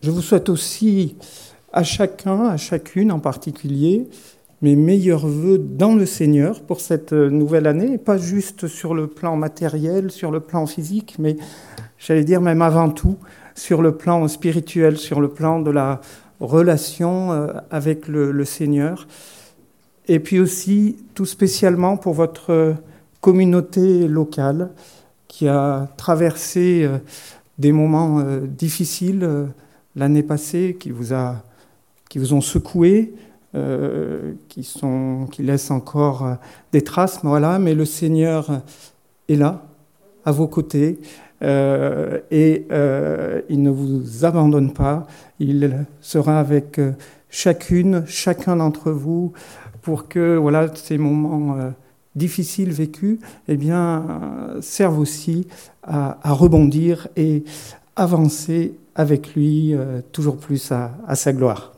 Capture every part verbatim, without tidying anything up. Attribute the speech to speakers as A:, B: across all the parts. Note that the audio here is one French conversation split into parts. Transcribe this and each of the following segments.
A: Je vous souhaite aussi à chacun, à chacune en particulier, mes meilleurs vœux dans le Seigneur pour cette nouvelle année, pas juste sur le plan matériel, sur le plan physique, mais j'allais dire même avant tout sur le plan spirituel, sur le plan de la relation avec le, le Seigneur. Et puis aussi, tout spécialement pour votre communauté locale qui a traversé des moments difficiles l'année passée, qui vous, a, qui vous ont secoué, euh, qui, sont, qui laissent encore des traces. Voilà, mais le Seigneur est là, à vos côtés, euh, et euh, il ne vous abandonne pas. Il sera avec chacune, chacun d'entre vous, pour que voilà, ces moments euh, difficiles vécus eh bien, euh, servent aussi à, à rebondir et avancer avec lui euh, toujours plus à, à sa gloire.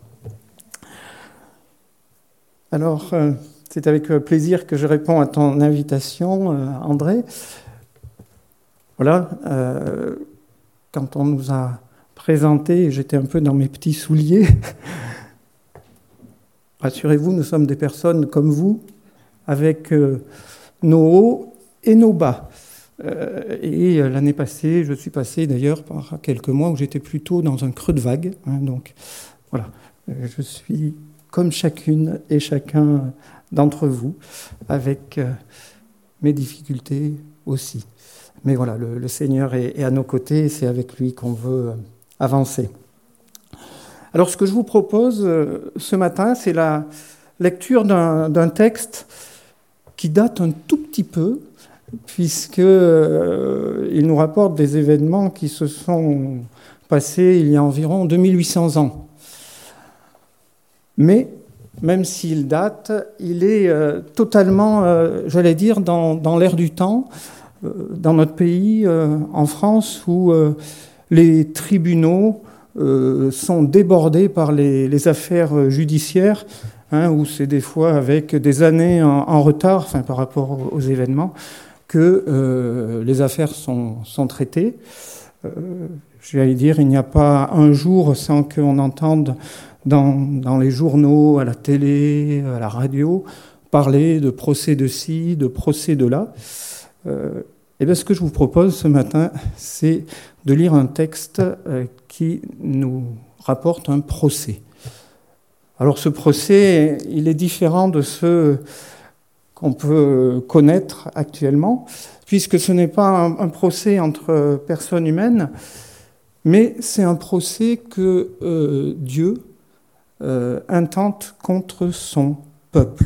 A: Alors, euh, c'est avec plaisir que je réponds à ton invitation, euh, André. Voilà, euh, quand on nous a présenté, j'étais un peu dans mes petits souliers. Rassurez-vous, nous sommes des personnes comme vous, avec euh, nos hauts et nos bas. Euh, et euh, l'année passée, je suis passé d'ailleurs par quelques mois où j'étais plutôt dans un creux de vague. Hein, donc voilà, euh, je suis comme chacune et chacun d'entre vous, avec euh, mes difficultés aussi. Mais voilà, le, le Seigneur est, est à nos côtés et c'est avec lui qu'on veut euh, avancer. Alors, ce que je vous propose euh, ce matin, c'est la lecture d'un, d'un texte qui date un tout petit peu, puisqu'il euh, nous rapporte des événements qui se sont passés il y a environ deux mille huit cents ans. Mais, même s'il date, il est euh, totalement, euh, j'allais dire, dans, dans l'air du temps, euh, dans notre pays, euh, en France, où euh, les tribunaux euh, sont débordés par les, les affaires judiciaires, hein, où c'est des fois avec des années en, en retard, enfin, par rapport aux, aux événements, que euh, les affaires sont, sont traitées. Euh, j'allais dire, il n'y a pas un jour sans qu'on entende dans, dans les journaux, à la télé, à la radio, parler de procès de ci, de procès de là. Euh, et bien, ce que je vous propose ce matin, c'est de lire un texte euh, qui nous rapporte un procès. Alors, ce procès, il est différent de ceux qu'on peut connaître actuellement, puisque ce n'est pas un, un procès entre personnes humaines, mais c'est un procès que euh, Dieu euh, intente contre son peuple.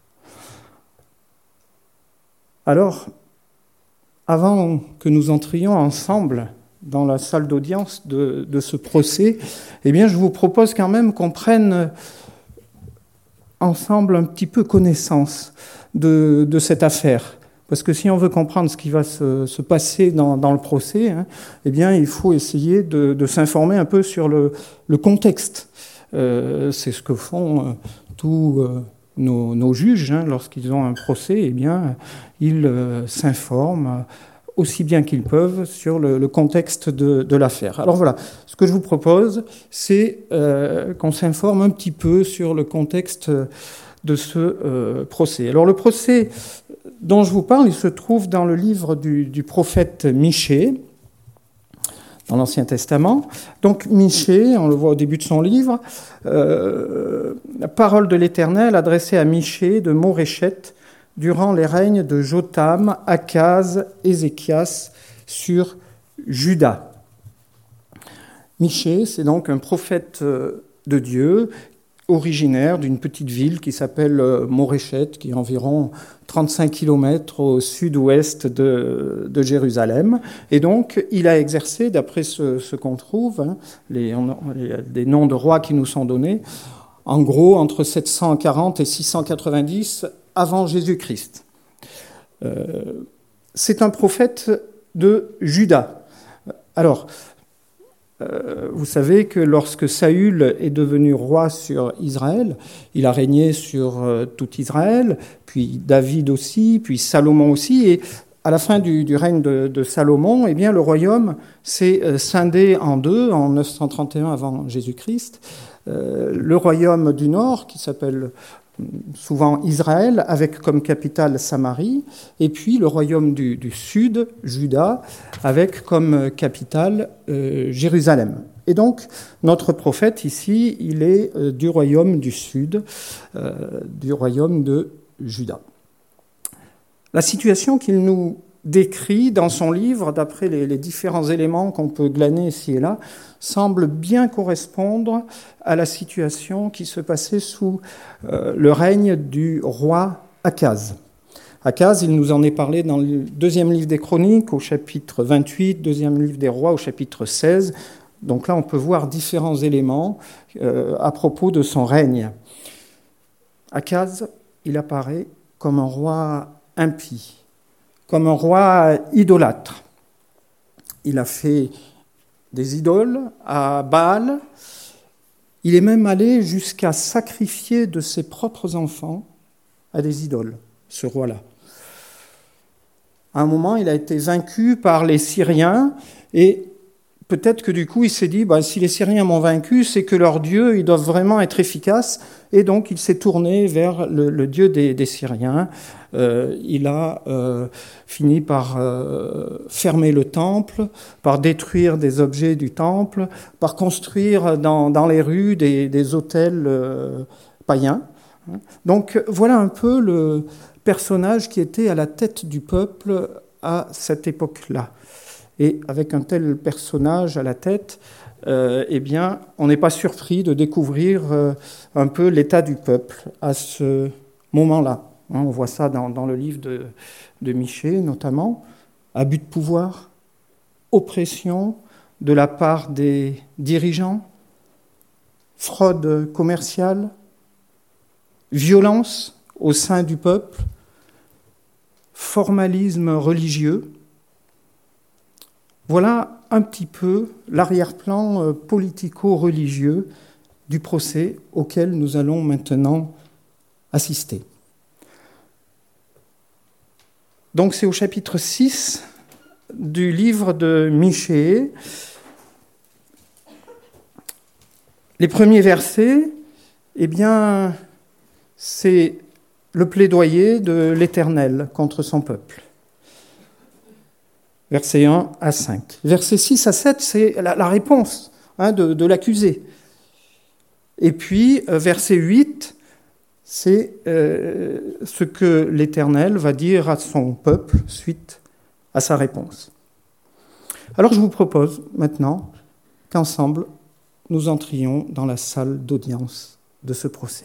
A: Alors, avant que nous entrions ensemble dans la salle d'audience de, de ce procès, eh bien, je vous propose quand même qu'on prenne ensemble un petit peu connaissance de, de cette affaire. Parce que si on veut comprendre ce qui va se, se passer dans, dans le procès, hein, eh bien, il faut essayer de, de s'informer un peu sur le, le contexte. Euh, c'est ce que font euh, tous euh, nos, nos juges, hein, lorsqu'ils ont un procès, eh bien, ils euh, s'informent aussi bien qu'ils peuvent sur le, le contexte de, de l'affaire. Alors voilà, ce que je vous propose, c'est euh, qu'on s'informe un petit peu sur le contexte de ce euh, procès. Alors le procès dont je vous parle, il se trouve dans le livre du, du prophète Michée, dans l'Ancien Testament. Donc Michée, on le voit au début de son livre, euh, la parole de l'Éternel adressée à Michée de Moréchet durant les règnes de Jotham, Akaz, Ézéchias sur Juda. Michée, c'est donc un prophète de Dieu, originaire d'une petite ville qui s'appelle Moréchet, qui est environ trente-cinq kilomètres au sud-ouest de, de Jérusalem. Et donc, il a exercé, d'après ce, ce qu'on trouve, hein, les, on, les, des noms de rois qui nous sont donnés, en gros, entre sept cent quarante et six cent quatre-vingt-dix avant Jésus-Christ. Euh, c'est un prophète de Juda. Alors, Euh, vous savez que lorsque Saül est devenu roi sur Israël, il a régné sur euh, tout Israël, puis David aussi, puis Salomon aussi, et à la fin du, du règne de, de Salomon, eh bien, le royaume s'est scindé en deux, en neuf cent trente et un avant Jésus-Christ. Euh, le royaume du Nord, qui s'appelle souvent Israël, avec comme capitale Samarie, et puis le royaume du, du Sud, Juda, avec comme capitale euh, Jérusalem. Et donc, notre prophète ici, il est euh, du royaume du Sud, euh, du royaume de Juda. La situation qu'il nous décrit dans son livre, d'après les, les différents éléments qu'on peut glaner ici et là, semble bien correspondre à la situation qui se passait sous euh, le règne du roi Akaz. Akaz, il nous en est parlé dans le deuxième livre des Chroniques, au chapitre vingt-huit, deuxième livre des Rois, au chapitre seize. Donc là, on peut voir différents éléments euh, à propos de son règne. Akaz, il apparaît comme un roi impie, comme un roi idolâtre. Il a fait des idoles à Baal. Il est même allé jusqu'à sacrifier de ses propres enfants à des idoles, ce roi-là. À un moment, il a été vaincu par les Syriens et peut-être que du coup, il s'est dit, bah, si les Syriens m'ont vaincu, c'est que leurs dieux, ils doivent vraiment être efficaces. Et donc, il s'est tourné vers le, le dieu des, des Syriens. Euh, il a euh, fini par euh, fermer le temple, par détruire des objets du temple, par construire dans, dans les rues des, des autels euh, païens. Donc, voilà un peu le personnage qui était à la tête du peuple à cette époque-là. Et avec un tel personnage à la tête, euh, eh bien, on n'est pas surpris de découvrir euh, un peu l'état du peuple à ce moment-là. Hein, on voit ça dans, dans le livre de, de Michée, notamment. Abus de pouvoir, oppression de la part des dirigeants, fraude commerciale, violence au sein du peuple, formalisme religieux. Voilà un petit peu l'arrière-plan politico-religieux du procès auquel nous allons maintenant assister. Donc c'est au chapitre six du livre de Michée. Les premiers versets, eh bien, c'est le plaidoyer de l'Éternel contre son peuple. Versets un à cinq. Versets six à sept, c'est la, la réponse hein, de, de l'accusé. Et puis, euh, verset huit, c'est euh, ce que l'Éternel va dire à son peuple suite à sa réponse. Alors, je vous propose maintenant qu'ensemble, nous entrions dans la salle d'audience de ce procès.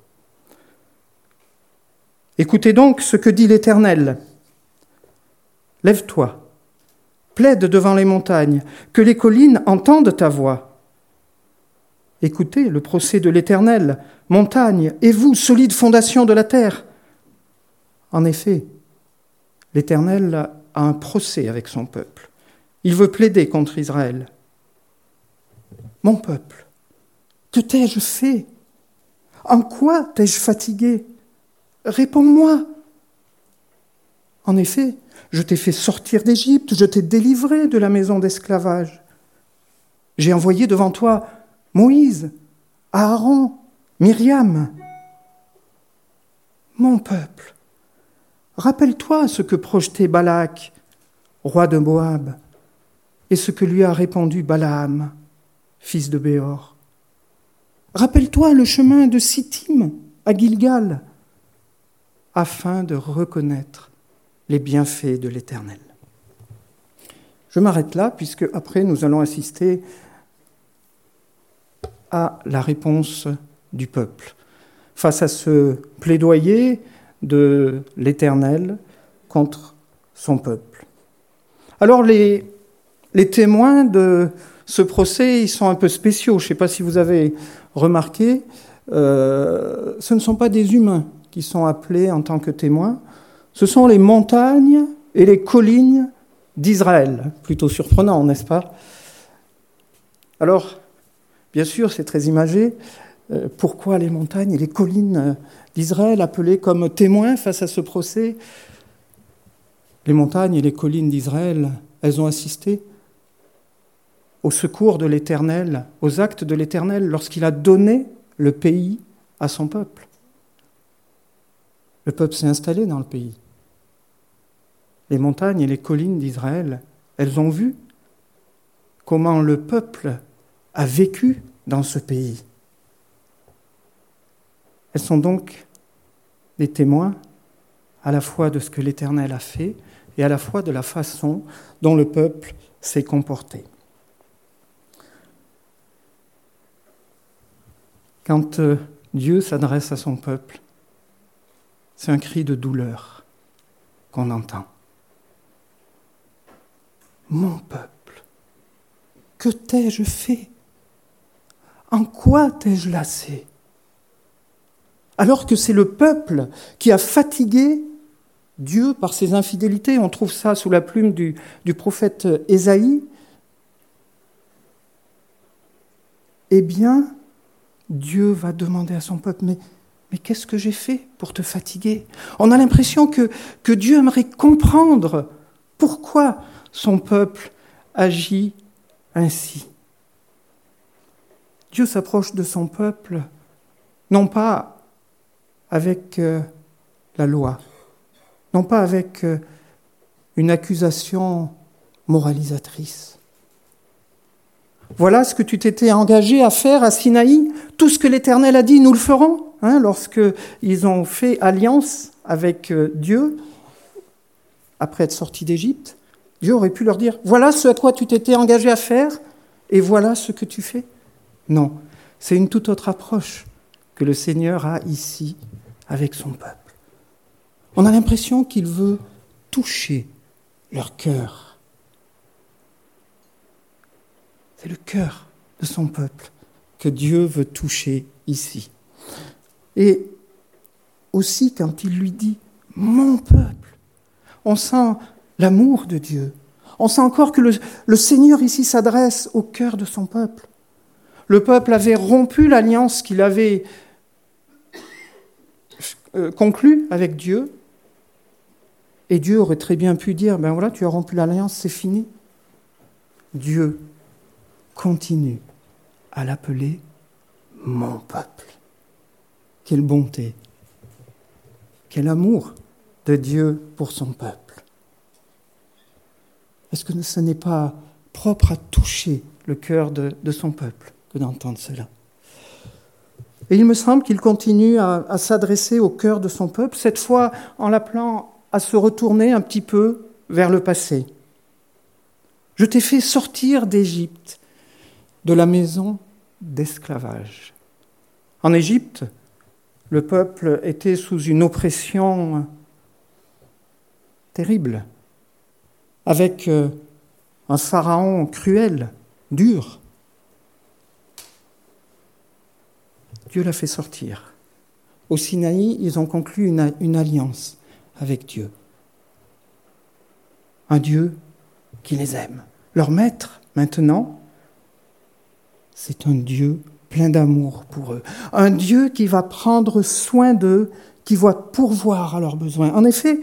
A: Écoutez donc ce que dit l'Éternel. Lève-toi. Plaide devant les montagnes, que les collines entendent ta voix. Écoutez le procès de l'Éternel, montagne, et vous, solides fondations de la terre. En effet, l'Éternel a un procès avec son peuple. Il veut plaider contre Israël. Mon peuple, que t'ai-je fait? En quoi t'ai-je fatigué? Réponds-moi. En effet, je t'ai fait sortir d'Égypte, je t'ai délivré de la maison d'esclavage. J'ai envoyé devant toi Moïse, Aaron, Myriam. Mon peuple, rappelle-toi ce que projetait Balak, roi de Moab, et ce que lui a répondu Balaam, fils de Béor. Rappelle-toi le chemin de Sittim à Gilgal, afin de reconnaître les bienfaits de l'Éternel. Je m'arrête là, puisque après nous allons assister à la réponse du peuple face à ce plaidoyer de l'Éternel contre son peuple. Alors les, les témoins de ce procès, ils sont un peu spéciaux. Je ne sais pas si vous avez remarqué, euh, ce ne sont pas des humains qui sont appelés en tant que témoins. Ce sont les montagnes et les collines d'Israël. Plutôt surprenant, n'est-ce pas? Alors, bien sûr, c'est très imagé. Euh, pourquoi les montagnes et les collines d'Israël appelées comme témoins face à ce procès? Les montagnes et les collines d'Israël, elles ont assisté au secours de l'Éternel, aux actes de l'Éternel, lorsqu'il a donné le pays à son peuple. Le peuple s'est installé dans le pays. Les montagnes et les collines d'Israël, elles ont vu comment le peuple a vécu dans ce pays. Elles sont donc des témoins à la fois de ce que l'Éternel a fait et à la fois de la façon dont le peuple s'est comporté. Quand euh, Dieu s'adresse à son peuple, c'est un cri de douleur qu'on entend. Mon peuple, que t'ai-je fait? En quoi t'ai-je lassé? Alors que c'est le peuple qui a fatigué Dieu par ses infidélités. On trouve ça sous la plume du, du prophète Ésaïe. Eh bien, Dieu va demander à son peuple, mais, mais qu'est-ce que j'ai fait pour te fatiguer? On a l'impression que, que Dieu aimerait comprendre pourquoi son peuple agit ainsi. Dieu s'approche de son peuple, non pas avec euh, la loi, non pas avec euh, une accusation moralisatrice. Voilà ce que tu t'étais engagé à faire à Sinaï. Tout ce que l'Éternel a dit, nous le ferons. Hein, lorsqu'ils ont fait alliance avec euh, Dieu, après être sortis d'Égypte, Dieu aurait pu leur dire, voilà ce à quoi tu t'étais engagé à faire, et voilà ce que tu fais. Non, c'est une toute autre approche que le Seigneur a ici avec son peuple. On a l'impression qu'il veut toucher leur cœur. C'est le cœur de son peuple que Dieu veut toucher ici. Et aussi quand il lui dit « mon peuple », on sent l'amour de Dieu. On sent encore que le, le Seigneur ici s'adresse au cœur de son peuple. Le peuple avait rompu l'alliance qu'il avait euh, conclue avec Dieu. Et Dieu aurait très bien pu dire, ben voilà, tu as rompu l'alliance, c'est fini. Dieu continue à l'appeler mon peuple. Quelle bonté, quel amour de Dieu pour son peuple. Est-ce que ce n'est pas propre à toucher le cœur de, de son peuple que d'entendre cela? Et il me semble qu'il continue à, à s'adresser au cœur de son peuple, cette fois en l'appelant à se retourner un petit peu vers le passé. Je t'ai fait sortir d'Égypte, de la maison d'esclavage. En Égypte, le peuple était sous une oppression terrible, avec un pharaon cruel, dur. Dieu l'a fait sortir. Au Sinaï, ils ont conclu une, une alliance avec Dieu. Un Dieu qui les aime. Leur maître, maintenant, c'est un Dieu plein d'amour pour eux. Un Dieu qui va prendre soin d'eux, qui va pourvoir à leurs besoins. En effet,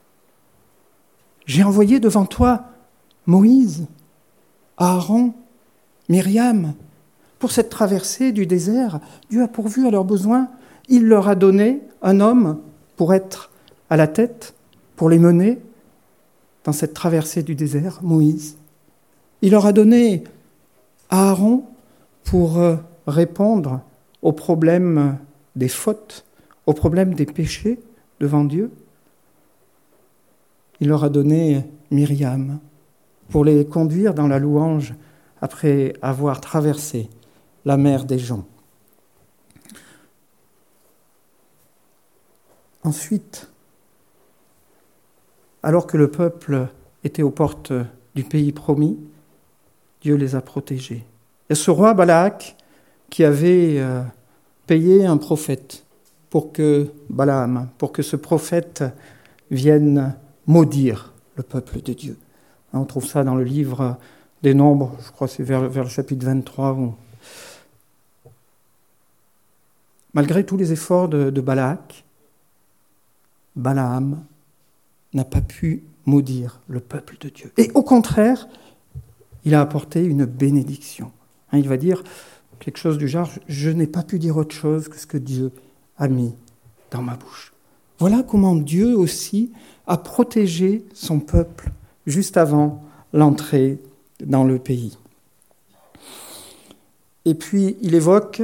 A: j'ai envoyé devant toi Moïse, Aaron, Myriam. Pour cette traversée du désert, Dieu a pourvu à leurs besoins. Il leur a donné un homme pour être à la tête, pour les mener dans cette traversée du désert, Moïse. Il leur a donné Aaron pour répondre aux problèmes des fautes, aux problèmes des péchés devant Dieu. Il leur a donné Myriam pour les conduire dans la louange après avoir traversé la mer des gens. Ensuite, alors que le peuple était aux portes du pays promis, Dieu les a protégés. Il y a ce roi Balak qui avait euh, payé un prophète pour que Balaam, pour que ce prophète vienne maudire le peuple de Dieu. On trouve ça dans le livre des Nombres, je crois que c'est vers, vers le chapitre vingt-trois. Où... Malgré tous les efforts de, de Balak, Balaam n'a pas pu maudire le peuple de Dieu. Et au contraire, il a apporté une bénédiction. Hein, il va dire quelque chose du genre « Je n'ai pas pu dire autre chose que ce que Dieu a mis dans ma bouche ». Voilà comment Dieu aussi a protégé son peuple juste avant l'entrée dans le pays. Et puis, il évoque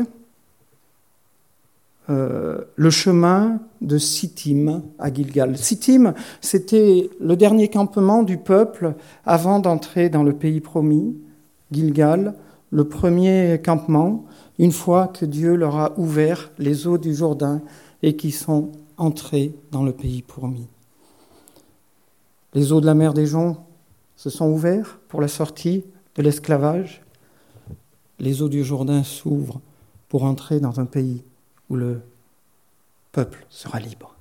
A: euh, le chemin de Sittim à Gilgal. Sittim, c'était le dernier campement du peuple avant d'entrer dans le pays promis. Gilgal, le premier campement, une fois que Dieu leur a ouvert les eaux du Jourdain et qu'ils sont entrés dans le pays promis. Les eaux de la mer des Joncs se sont ouvertes pour la sortie de l'esclavage. Les eaux du Jourdain s'ouvrent pour entrer dans un pays où le peuple sera libre.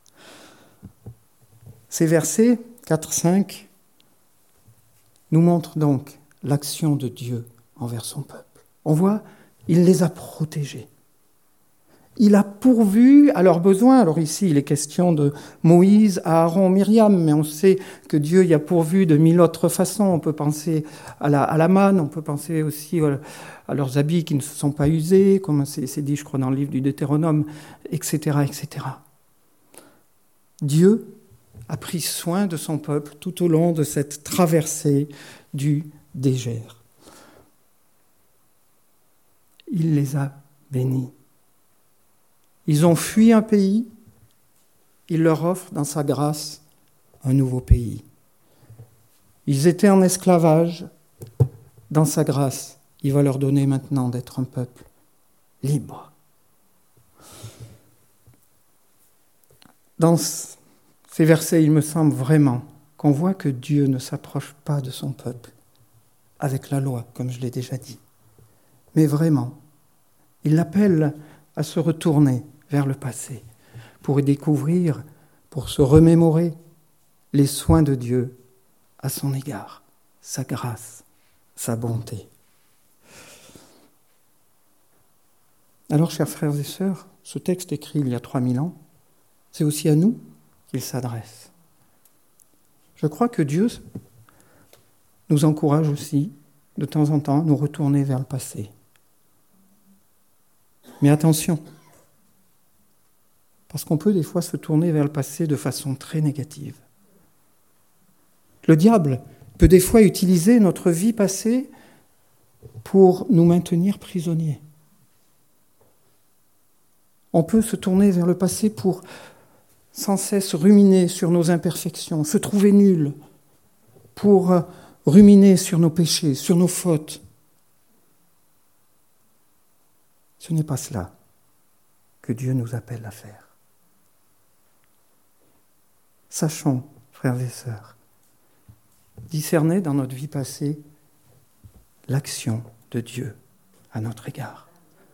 A: Ces versets quatre cinq nous montrent donc l'action de Dieu envers son peuple. On voit, il les a protégés. Il a pourvu à leurs besoins. Alors ici, il est question de Moïse, Aaron, Myriam, mais on sait que Dieu y a pourvu de mille autres façons. On peut penser à la, à la manne, on peut penser aussi à leurs habits qui ne se sont pas usés, comme c'est, c'est dit, je crois, dans le livre du Deutéronome, et cetera, et cetera. Dieu a pris soin de son peuple tout au long de cette traversée du désert. Il les a bénis. Ils ont fui un pays, il leur offre dans sa grâce un nouveau pays. Ils étaient en esclavage, dans sa grâce, il va leur donner maintenant d'être un peuple libre. Dans ces versets, il me semble vraiment qu'on voit que Dieu ne s'approche pas de son peuple avec la loi, comme je l'ai déjà dit. Mais vraiment, il l'appelle à se retourner vers le passé, pour y découvrir, pour se remémorer les soins de Dieu à son égard, sa grâce, sa bonté. Alors, chers frères et sœurs, ce texte écrit il y a trois mille ans, c'est aussi à nous qu'il s'adresse. Je crois que Dieu nous encourage aussi, de temps en temps, à nous retourner vers le passé. Mais attention, parce qu'on peut des fois se tourner vers le passé de façon très négative. Le diable peut des fois utiliser notre vie passée pour nous maintenir prisonniers. On peut se tourner vers le passé pour sans cesse ruminer sur nos imperfections, se trouver nul, pour ruminer sur nos péchés, sur nos fautes. Ce n'est pas cela que Dieu nous appelle à faire. Sachons, frères et sœurs, discerner dans notre vie passée l'action de Dieu à notre égard.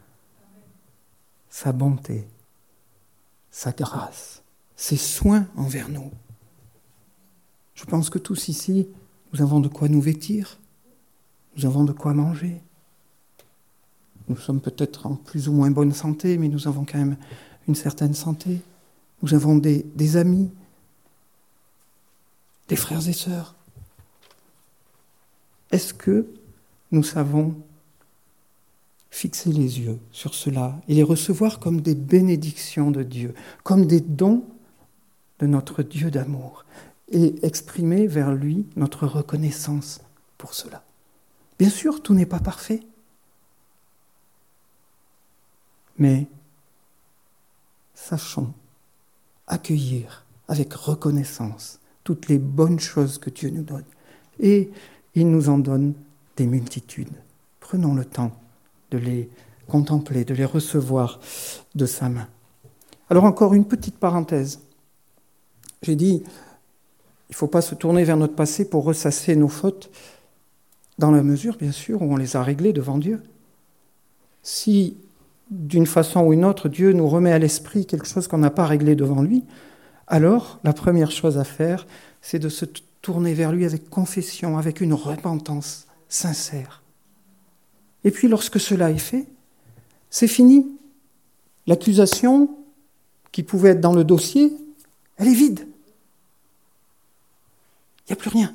A: Sa bonté, sa grâce, ses soins envers nous. Je pense que tous ici, nous avons de quoi nous vêtir, nous avons de quoi manger. Nous sommes peut-être en plus ou moins bonne santé, mais nous avons quand même une certaine santé. Nous avons des, des amis, des frères et sœurs. Est-ce que nous savons fixer les yeux sur cela et les recevoir comme des bénédictions de Dieu, comme des dons de notre Dieu d'amour, et exprimer vers lui notre reconnaissance pour cela? Bien sûr, tout n'est pas parfait, mais sachons accueillir avec reconnaissance toutes les bonnes choses que Dieu nous donne. Et il nous en donne des multitudes. Prenons le temps de les contempler, de les recevoir de sa main. Alors encore une petite parenthèse. J'ai dit, il ne faut pas se tourner vers notre passé pour ressasser nos fautes, dans la mesure, bien sûr, où on les a réglées devant Dieu. Si, d'une façon ou une autre, Dieu nous remet à l'esprit quelque chose qu'on n'a pas réglé devant lui, alors la première chose à faire, c'est de se tourner vers lui avec confession, avec une repentance sincère. Et puis lorsque cela est fait, c'est fini. L'accusation qui pouvait être dans le dossier, elle est vide. Il n'y a plus rien.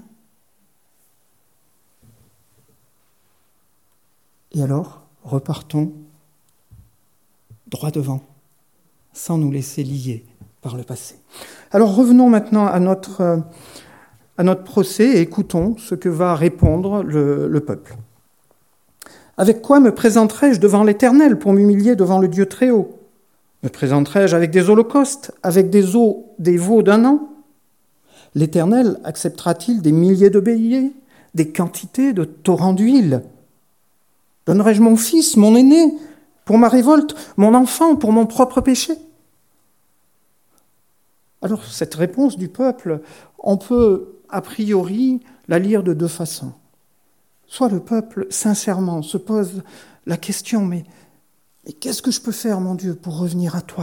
A: Et alors, repartons droit devant, sans nous laisser lier par le passé. Alors revenons maintenant à notre, à notre procès et écoutons ce que va répondre le, le peuple. « Avec quoi me présenterai-je devant l'Éternel pour m'humilier devant le Dieu très haut ? Me présenterai-je avec des holocaustes, avec des os, des veaux d'un an ? L'Éternel acceptera-t-il des milliers de béliers, des quantités de torrents d'huile ? Donnerai-je mon fils, mon aîné, pour ma révolte, mon enfant pour mon propre péché ? » Alors, cette réponse du peuple, on peut a priori la lire de deux façons. Soit le peuple, sincèrement, se pose la question, mais, mais qu'est-ce que je peux faire, mon Dieu, pour revenir à toi ?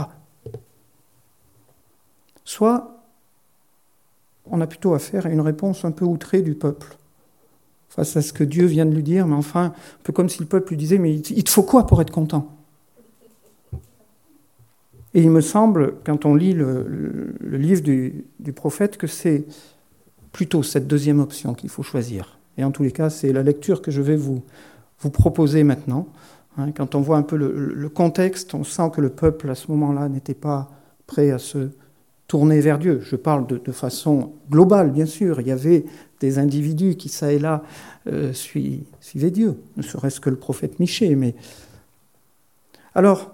A: Soit, on a plutôt affaire à une réponse un peu outrée du peuple, face à ce que Dieu vient de lui dire, mais enfin, un peu comme si le peuple lui disait, mais il te faut quoi pour être content ? Et il me semble, quand on lit le, le, le livre du, du prophète, que c'est plutôt cette deuxième option qu'il faut choisir. Et en tous les cas, c'est la lecture que je vais vous, vous proposer maintenant. Hein, quand on voit un peu le, le contexte, on sent que le peuple, à ce moment-là, n'était pas prêt à se tourner vers Dieu. Je parle de, de façon globale, bien sûr. Il y avait des individus qui, ça et là, euh, suivaient Dieu, ne serait-ce que le prophète Michée. Mais... Alors,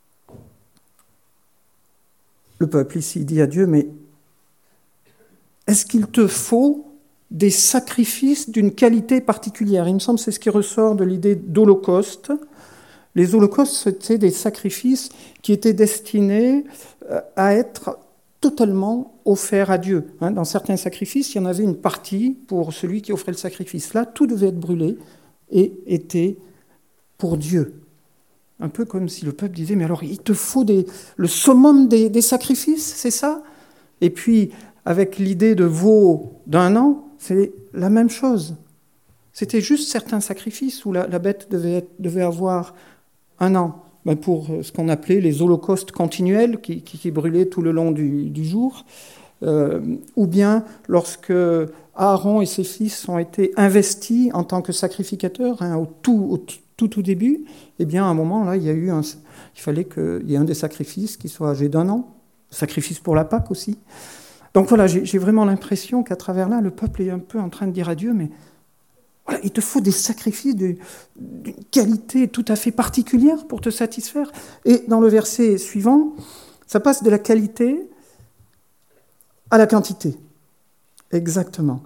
A: le peuple ici dit à Dieu, mais est-ce qu'il te faut des sacrifices d'une qualité particulière ? Il me semble que c'est ce qui ressort de l'idée d'holocauste. Les holocaustes, c'était des sacrifices qui étaient destinés à être totalement offerts à Dieu. Dans certains sacrifices, il y en avait une partie pour celui qui offrait le sacrifice. Là, tout devait être brûlé et était pour Dieu. Un peu comme si le peuple disait, mais alors il te faut des, le summum des, des sacrifices, c'est ça ? Et puis, avec l'idée de veau d'un an, c'est la même chose. C'était juste certains sacrifices où la, la bête devait, être, devait avoir un an. Ben pour ce qu'on appelait les holocaustes continuels qui, qui, qui brûlaient tout le long du, du jour. Euh, ou bien lorsque Aaron et ses fils ont été investis en tant que sacrificateurs, hein, au tout, au tout, tout début, eh bien à un moment, là, il y a eu un, il fallait qu'il y ait un des sacrifices qui soit âgé d'un an. Sacrifice pour la Pâque aussi. Donc voilà, j'ai, j'ai vraiment l'impression qu'à travers là, le peuple est un peu en train de dire à Dieu, mais voilà, il te faut des sacrifices de, d'une qualité tout à fait particulière pour te satisfaire. Et dans le verset suivant, ça passe de la qualité à la quantité. Exactement.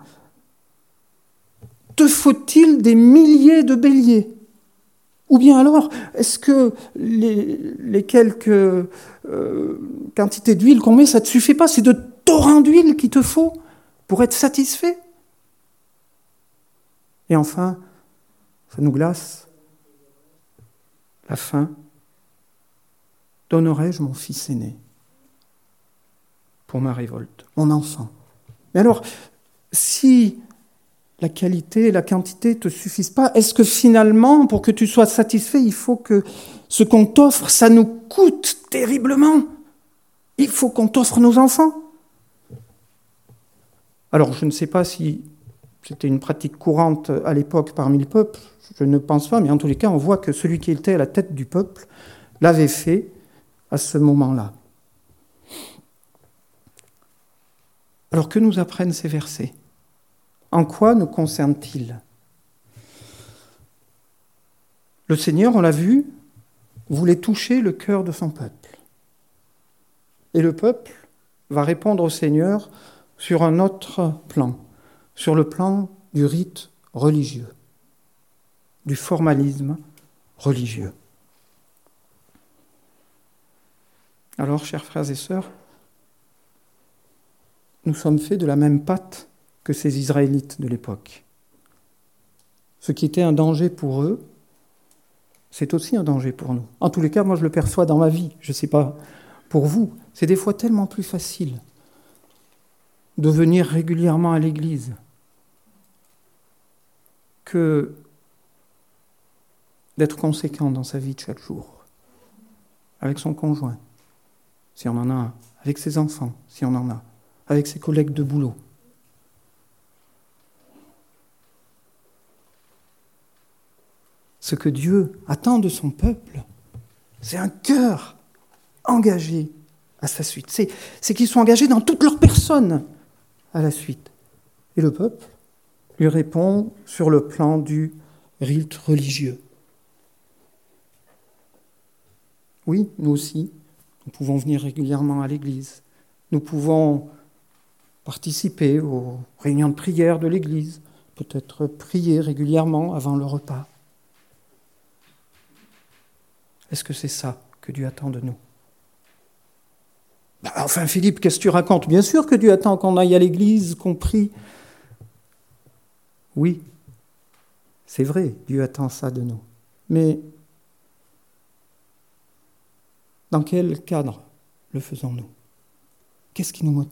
A: Te faut-il des milliers de béliers ? Ou bien alors, est-ce que les, les quelques euh, quantités d'huile qu'on met, ça ne te suffit pas ? C'est de torrents d'huile qu'il te faut pour être satisfait ? Et enfin, ça nous glace. La fin. Donnerai-je mon fils aîné pour ma révolte, mon enfant ? Mais alors, si la qualité et la quantité ne te suffisent pas, est-ce que finalement, pour que tu sois satisfait, il faut que ce qu'on t'offre, ça nous coûte terriblement ? Il faut qu'on t'offre nos enfants ? Alors, je ne sais pas si c'était une pratique courante à l'époque parmi le peuple, je ne pense pas, mais en tous les cas, on voit que celui qui était à la tête du peuple l'avait fait à ce moment-là. Alors, que nous apprennent ces versets ? En quoi nous concerne-t-il ? Le Seigneur, on l'a vu, voulait toucher le cœur de son peuple. Et le peuple va répondre au Seigneur sur un autre plan, sur le plan du rite religieux, du formalisme religieux. Alors, chers frères et sœurs, nous sommes faits de la même pâte que ces Israélites de l'époque. Ce qui était un danger pour eux, c'est aussi un danger pour nous. En tous les cas, moi je le perçois dans ma vie, je ne sais pas pour vous, c'est des fois tellement plus facile de venir régulièrement à l'église que d'être conséquent dans sa vie de chaque jour, avec son conjoint, si on en a un, avec ses enfants, si on en a, avec ses collègues de boulot. Ce que Dieu attend de son peuple, c'est un cœur engagé à sa suite. C'est, c'est qu'ils sont engagés dans toute leur personne à la suite. Et le peuple lui répond sur le plan du rite religieux. Oui, nous aussi, nous pouvons venir régulièrement à l'église. Nous pouvons participer aux réunions de prière de l'église, peut-être prier régulièrement avant le repas. Est-ce que c'est ça que Dieu attend de nous ? Bah, enfin, Philippe, qu'est-ce que tu racontes ? Bien sûr que Dieu attend qu'on aille à l'église, qu'on prie. Oui, c'est vrai, Dieu attend ça de nous. Mais dans quel cadre le faisons-nous ? Qu'est-ce qui nous motive ?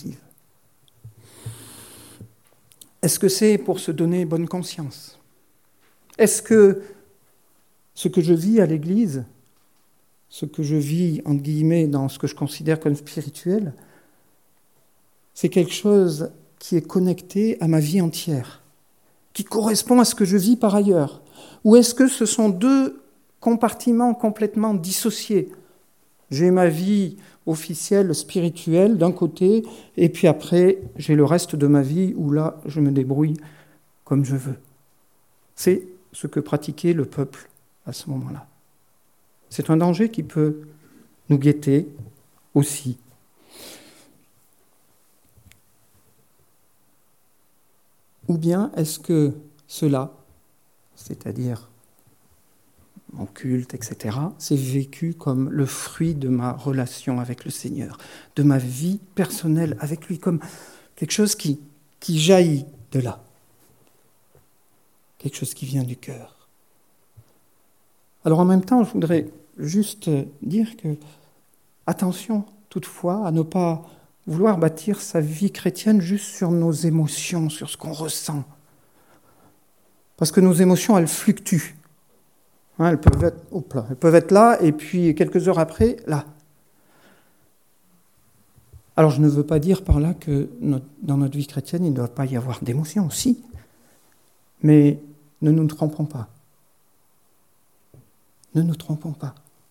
A: Est-ce que c'est pour se donner bonne conscience ? Est-ce que ce que je vis à l'église, ce que je vis, entre guillemets, dans ce que je considère comme spirituel, c'est quelque chose qui est connecté à ma vie entière, qui correspond à ce que je vis par ailleurs ? Ou est-ce que ce sont deux compartiments complètement dissociés ? J'ai ma vie officielle, spirituelle, d'un côté, et puis après, j'ai le reste de ma vie où là, je me débrouille comme je veux. C'est ce que pratiquait le peuple à ce moment-là. C'est un danger qui peut nous guetter aussi. Ou bien est-ce que cela, c'est-à-dire mon culte, et cetera, c'est vécu comme le fruit de ma relation avec le Seigneur, de ma vie personnelle avec lui, comme quelque chose qui, qui jaillit de là, quelque chose qui vient du cœur. Alors en même temps, je voudrais juste dire que, attention toutefois à ne pas vouloir bâtir sa vie chrétienne juste sur nos émotions, sur ce qu'on ressent. Parce que nos émotions, elles fluctuent. Hein, elles peuvent être, hop là, elles peuvent être là, et puis quelques heures après, là. Alors je ne veux pas dire par là que notre, dans notre vie chrétienne, il ne doit pas y avoir d'émotions, si. Mais ne nous trompons pas. Ne nous trompons pas.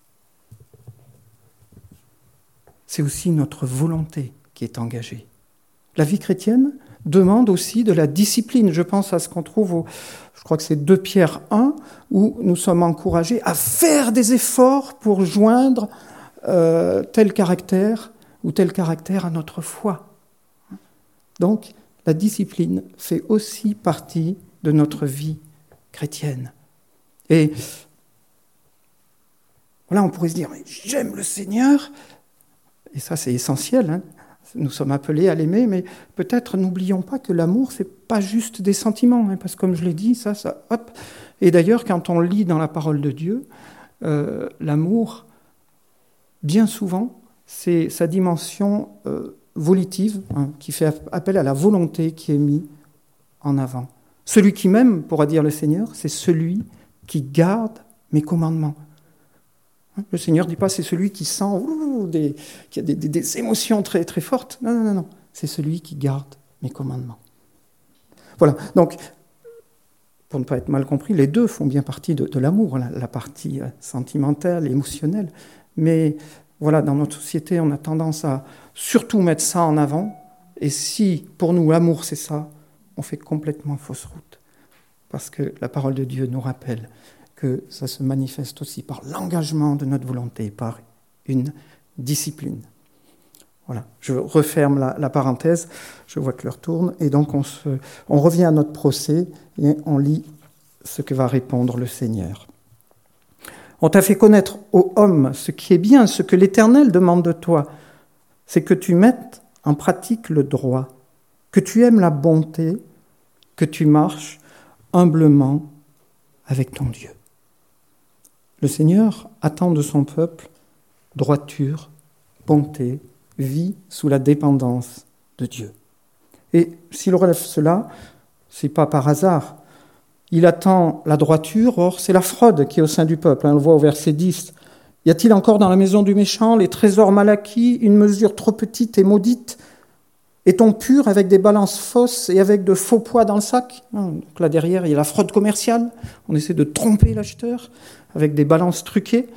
A: C'est aussi notre volonté qui est engagée. La vie chrétienne demande aussi de la discipline. Je pense à ce qu'on trouve, au, je crois que c'est deux Pierre un, où nous sommes encouragés à faire des efforts pour joindre euh, tel caractère ou tel caractère à notre foi. Donc, la discipline fait aussi partie de notre vie chrétienne. Et voilà, on pourrait se dire, mais j'aime le Seigneur, et ça c'est essentiel, hein. Nous sommes appelés à l'aimer, mais peut-être n'oublions pas que l'amour, c'est pas juste des sentiments, hein, parce que comme je l'ai dit, ça, ça, hop. Et d'ailleurs, quand on lit dans la parole de Dieu, euh, l'amour, bien souvent, c'est sa dimension euh, volitive, hein, qui fait appel à la volonté qui est mise en avant. Celui qui m'aime, pourra dire le Seigneur, c'est celui qui garde mes commandements. Le Seigneur ne dit pas c'est celui qui sent, ouh, des, qui a des, des, des émotions très, très fortes. Non, non, non, non. C'est celui qui garde mes commandements. Voilà. Donc, pour ne pas être mal compris, les deux font bien partie de, de l'amour, la, la partie sentimentale, émotionnelle. Mais voilà, dans notre société, on a tendance à surtout mettre ça en avant. Et si, pour nous, l'amour, c'est ça, on fait complètement fausse route. Parce que la parole de Dieu nous rappelle que ça se manifeste aussi par l'engagement de notre volonté, par une discipline. Voilà, je referme la, la parenthèse, je vois que l'heure tourne, et donc on, se, on revient à notre procès et on lit ce que va répondre le Seigneur. On t'a fait connaître, ô homme, ce qui est bien, ce que l'Éternel demande de toi, c'est que tu mettes en pratique le droit, que tu aimes la bonté, que tu marches humblement avec ton Dieu. Le Seigneur attend de son peuple droiture, bonté, vie sous la dépendance de Dieu. Et s'il relève cela, ce n'est pas par hasard. Il attend la droiture, or c'est la fraude qui est au sein du peuple. On le voit au verset dix. Y a-t-il encore dans la maison du méchant les trésors mal acquis, une mesure trop petite et maudite ? Est-on pur avec des balances fausses et avec de faux poids dans le sac ? Donc là derrière, il y a la fraude commerciale. On essaie de tromper l'acheteur avec des balances truquées.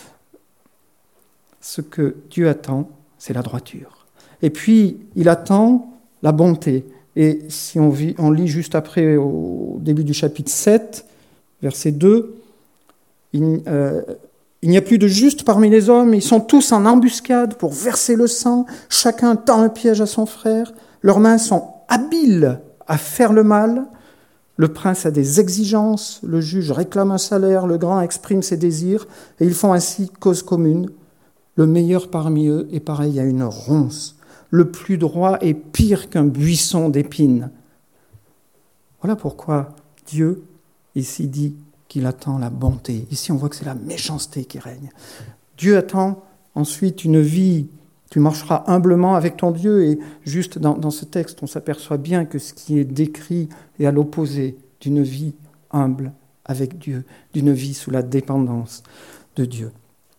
A: Ce que Dieu attend, c'est la droiture. Et puis, il attend la bonté. Et si on, vit, on lit juste après, au début du chapitre sept, verset deux, il, euh, il n'y a plus de juste parmi les hommes, ils sont tous en embuscade pour verser le sang, chacun tend un piège à son frère, leurs mains sont habiles à faire le mal, le prince a des exigences, le juge réclame un salaire, le grand exprime ses désirs, et ils font ainsi cause commune. Le meilleur parmi eux est pareil à une ronce. Le plus droit est pire qu'un buisson d'épines. Voilà pourquoi Dieu, ici, dit qu'il attend la bonté. Ici, on voit que c'est la méchanceté qui règne. Dieu attend ensuite une vie. Tu marcheras humblement avec ton Dieu. Et juste dans, dans ce texte, on s'aperçoit bien que ce qui est décrit est à l'opposé d'une vie humble avec Dieu, d'une vie sous la dépendance de Dieu.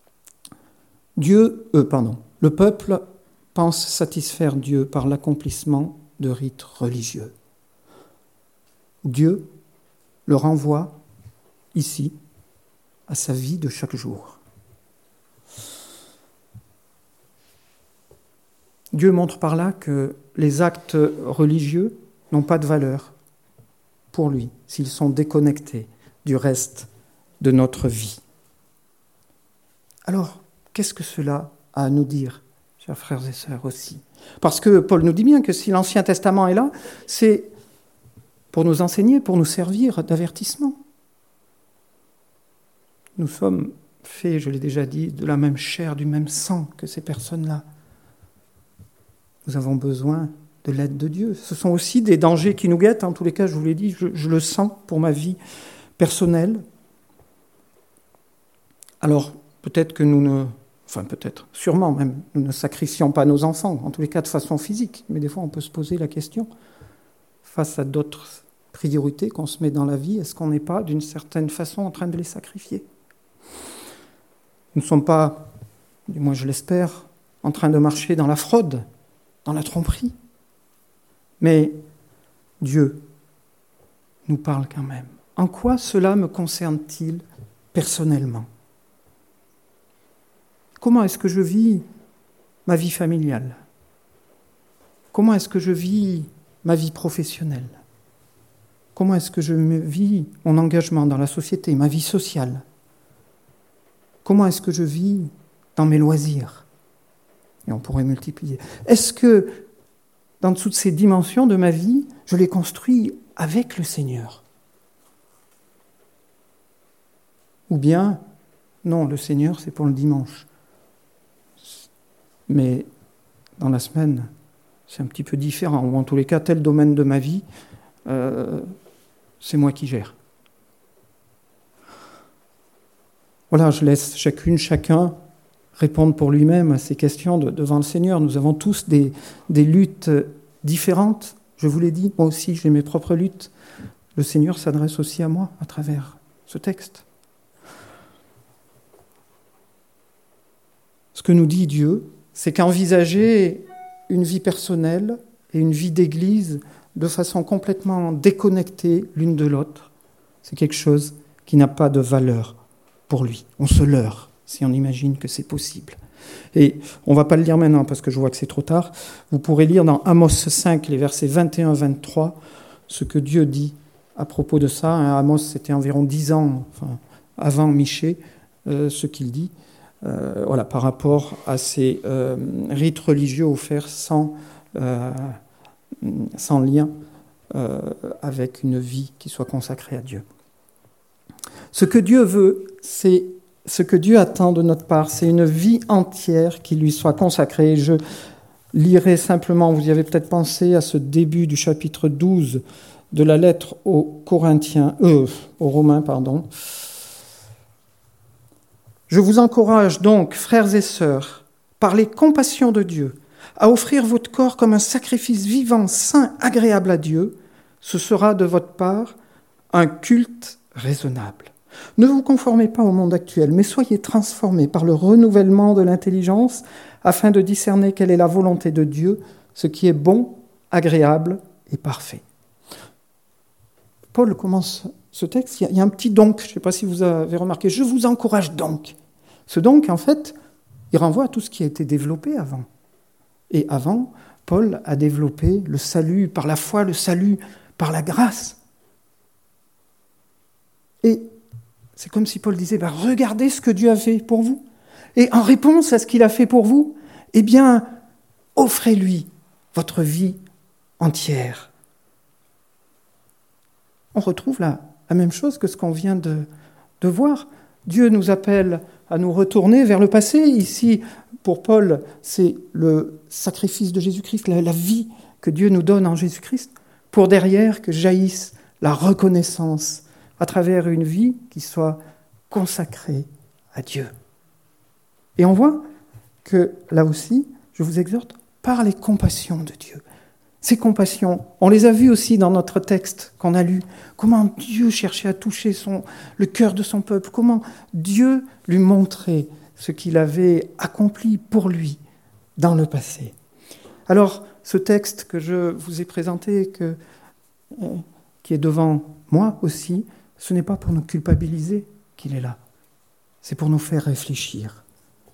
A: Dieu, euh, pardon, le peuple pense satisfaire Dieu par l'accomplissement de rites religieux. Dieu le renvoie ici à sa vie de chaque jour. Dieu montre par là que les actes religieux n'ont pas de valeur pour lui s'ils sont déconnectés du reste de notre vie. Alors, qu'est-ce que cela a à nous dire, chers frères et sœurs aussi ? Parce que Paul nous dit bien que si l'Ancien Testament est là, c'est pour nous enseigner, pour nous servir d'avertissement. Nous sommes faits, je l'ai déjà dit, de la même chair, du même sang que ces personnes-là. Nous avons besoin de l'aide de Dieu. Ce sont aussi des dangers qui nous guettent. En tous les cas, je vous l'ai dit, je, je le sens pour ma vie personnelle. Alors, peut-être que nous ne... Enfin, peut-être, sûrement même, nous ne sacrifions pas nos enfants, en tous les cas de façon physique. Mais des fois, on peut se poser la question, face à d'autres priorités qu'on se met dans la vie, est-ce qu'on n'est pas, d'une certaine façon, en train de les sacrifier ? Nous ne sommes pas, du moins je l'espère, en train de marcher dans la fraude, dans la tromperie. Mais Dieu nous parle quand même. En quoi cela me concerne-t-il personnellement ? Comment est-ce que je vis ma vie familiale ? Comment est-ce que je vis ma vie professionnelle ? Comment est-ce que je vis mon engagement dans la société, ma vie sociale ? Comment est-ce que je vis dans mes loisirs ? Et on pourrait multiplier. Est-ce que, dans toutes ces dimensions de ma vie, je les construis avec le Seigneur ? Ou bien, non, le Seigneur, c'est pour le dimanche. Mais dans la semaine, c'est un petit peu différent. Ou en tous les cas, tel domaine de ma vie, euh, c'est moi qui gère. Voilà, je laisse chacune, chacun répondre pour lui-même à ces questions de, devant le Seigneur. Nous avons tous des, des luttes différentes. Je vous l'ai dit, moi aussi, j'ai mes propres luttes. Le Seigneur s'adresse aussi à moi à travers ce texte. Ce que nous dit Dieu, c'est qu'envisager une vie personnelle et une vie d'église de façon complètement déconnectée l'une de l'autre, c'est quelque chose qui n'a pas de valeur pour lui. On se leurre si on imagine que c'est possible. Et on ne va pas le lire maintenant parce que je vois que c'est trop tard. Vous pourrez lire dans Amos cinq, les versets vingt et un à vingt-trois, ce que Dieu dit à propos de ça. Amos, c'était environ dix ans enfin, avant Michée, euh, ce qu'il dit. Euh, voilà, par rapport à ces euh, rites religieux offerts sans, euh, sans lien euh, avec une vie qui soit consacrée à Dieu. Ce que Dieu veut, c'est ce que Dieu attend de notre part, c'est une vie entière qui lui soit consacrée. Je lirai simplement, vous y avez peut-être pensé, à ce début du chapitre douze de la lettre aux Corinthiens, euh, aux Romains, pardon. Je vous encourage donc, frères et sœurs, par les compassions de Dieu, à offrir votre corps comme un sacrifice vivant, saint, agréable à Dieu. Ce sera de votre part un culte raisonnable. Ne vous conformez pas au monde actuel, mais soyez transformés par le renouvellement de l'intelligence afin de discerner quelle est la volonté de Dieu, ce qui est bon, agréable et parfait. Paul commence ce texte, il y a un petit donc, je ne sais pas si vous avez remarqué, je vous encourage donc. Ce donc, en fait, il renvoie à tout ce qui a été développé avant. Et avant, Paul a développé le salut par la foi, le salut par la grâce. Et c'est comme si Paul disait, bah, regardez ce que Dieu a fait pour vous. Et en réponse à ce qu'il a fait pour vous, eh bien, offrez-lui votre vie entière. On retrouve là la même chose que ce qu'on vient de, de voir. Dieu nous appelle à nous retourner vers le passé. Ici, pour Paul, c'est le sacrifice de Jésus-Christ, la, la vie que Dieu nous donne en Jésus-Christ, pour derrière que jaillisse la reconnaissance à travers une vie qui soit consacrée à Dieu. Et on voit que là aussi, je vous exhorte, par les compassions de Dieu. Ces compassions, on les a vues aussi dans notre texte qu'on a lu. Comment Dieu cherchait à toucher son, le cœur de son peuple. Comment Dieu lui montrait ce qu'il avait accompli pour lui dans le passé. Alors, ce texte que je vous ai présenté, que, euh, qui est devant moi aussi, ce n'est pas pour nous culpabiliser qu'il est là. C'est pour nous faire réfléchir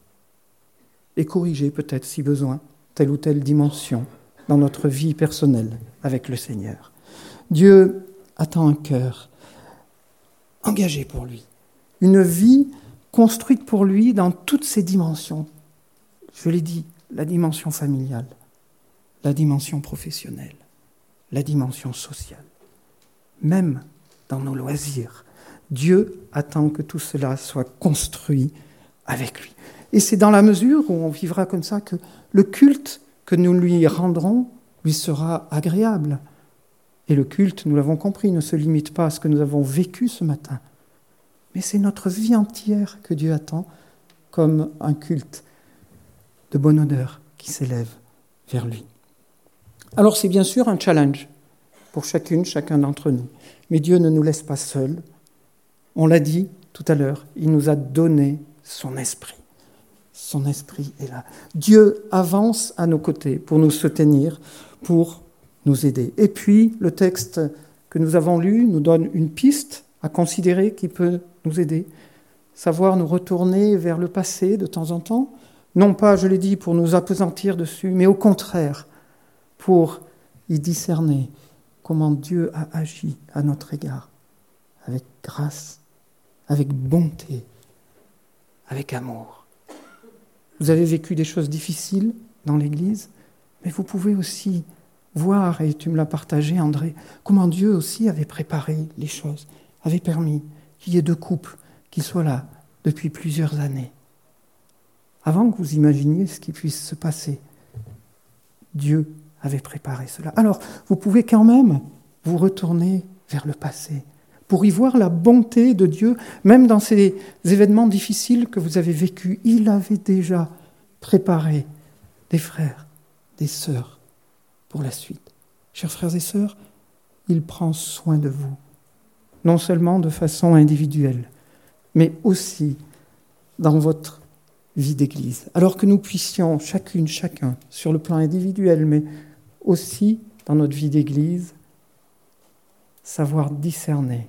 A: et corriger peut-être, si besoin, telle ou telle dimension dans notre vie personnelle avec le Seigneur. Dieu attend un cœur engagé pour lui, une vie construite pour lui dans toutes ses dimensions. Je l'ai dit, la dimension familiale, la dimension professionnelle, la dimension sociale, même dans nos loisirs. Dieu attend que tout cela soit construit avec lui. Et c'est dans la mesure où on vivra comme ça que le culte que nous lui rendrons lui sera agréable. Et le culte, nous l'avons compris, ne se limite pas à ce que nous avons vécu ce matin. Mais c'est notre vie entière que Dieu attend comme un culte de bonne odeur qui s'élève vers lui. Alors c'est bien sûr un challenge pour chacune, chacun d'entre nous. Mais Dieu ne nous laisse pas seuls. On l'a dit tout à l'heure, il nous a donné son esprit. Son esprit est là. Dieu avance à nos côtés pour nous soutenir, pour nous aider. Et puis, le texte que nous avons lu nous donne une piste à considérer qui peut nous aider. Savoir nous retourner vers le passé de temps en temps, non pas, je l'ai dit, pour nous appesantir dessus, mais au contraire, pour y discerner comment Dieu a agi à notre égard, avec grâce, avec bonté, avec amour. Vous avez vécu des choses difficiles dans l'Église, mais vous pouvez aussi voir, et tu me l'as partagé, André, comment Dieu aussi avait préparé les choses, avait permis qu'il y ait deux couples qui soient là depuis plusieurs années. Avant que vous imaginiez ce qui puisse se passer, Dieu avait préparé cela. Alors, vous pouvez quand même vous retourner vers le passé pour y voir la bonté de Dieu, même dans ces événements difficiles que vous avez vécus. Il avait déjà préparé des frères, des sœurs pour la suite. Chers frères et sœurs, il prend soin de vous, non seulement de façon individuelle, mais aussi dans votre vie d'église. Alors que nous puissions, chacune, chacun, sur le plan individuel, mais aussi dans notre vie d'église, savoir discerner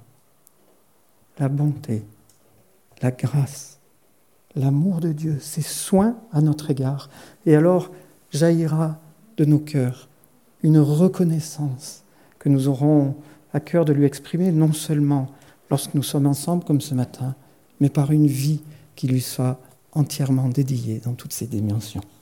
A: la bonté, la grâce, l'amour de Dieu, ses soins à notre égard. Et alors jaillira de nos cœurs une reconnaissance que nous aurons à cœur de lui exprimer, non seulement lorsque nous sommes ensemble comme ce matin, mais par une vie qui lui soit entièrement dédiée dans toutes ses dimensions.